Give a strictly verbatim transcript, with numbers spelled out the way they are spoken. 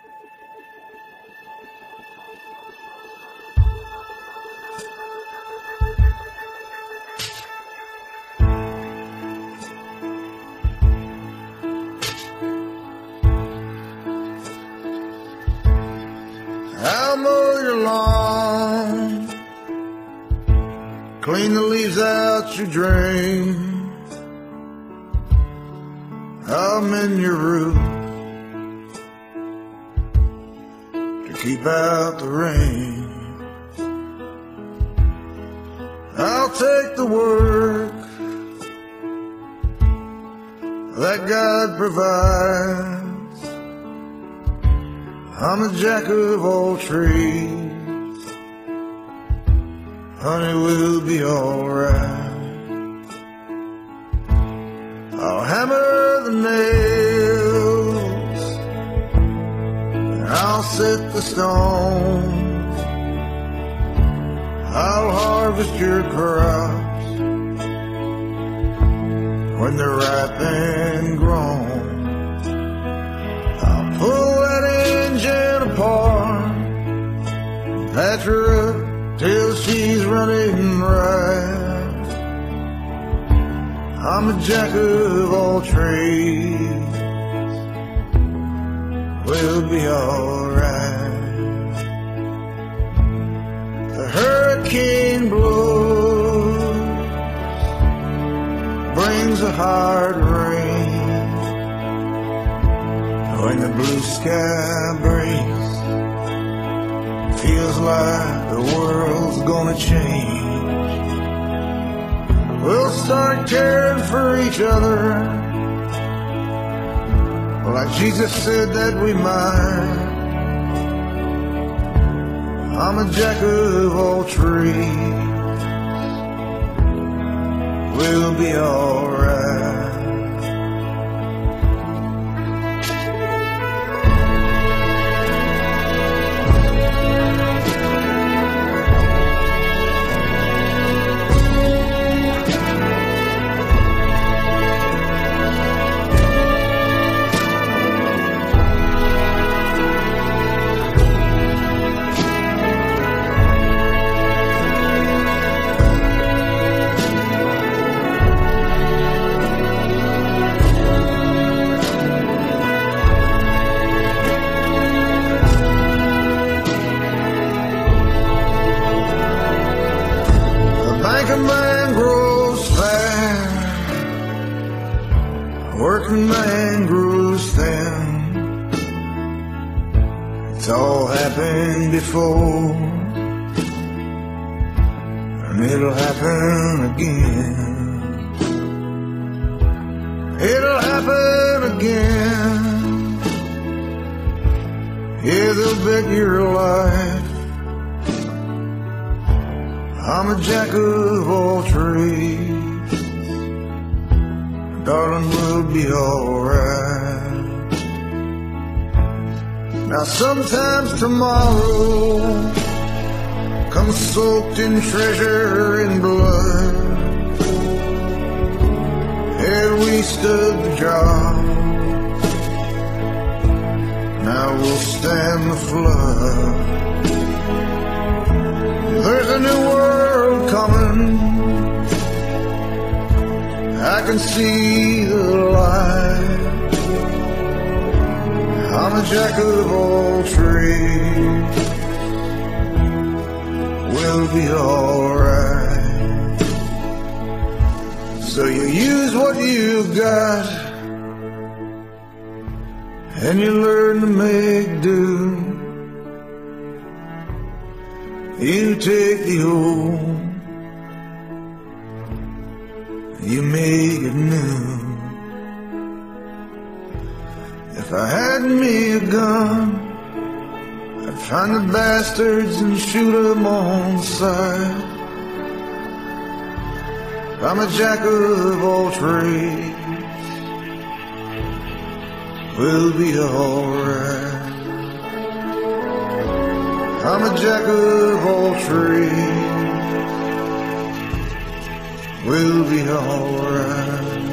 I'll mow your lawn, clean the leaves out your drain. I'll mend your roof to keep out the rain. I'll take the work that God provides. I'm a jack of all trades, honey, we'll be alright. I'll hammer the nails, and I'll set the stone. I'll harvest your crops when they're ripe and grown. I'll pull that engine apart, patch her up till she's running right. I'm a jack of all trades, we'll be alright. The hurricane blows, brings a hard rain. When the blue sky breaks, feels like the world's gonna change. We'll start caring for each other, like Jesus said that we might. I'm a jack of all trades, we'll be alright. A man grows fat, working man grows thin. It's all happened before, and it'll happen again. It'll happen again. Yeah, they'll bet your life. I'm a jack of all trades, darling, we'll be alright. Now sometimes tomorrow comes soaked in treasure and blood. Had we stood the job, now we'll stand the flood. There's a new world coming, I can see the light. I'm a jack of all trades, we'll be alright. So you use what you've got, and you learn to make do. You take the old, you make it new. If I had me a gun, I'd find the bastards and shoot 'em on sight. I'm a jack of all trades, we'll be alright. I'm a jack of all trades, we'll be alright.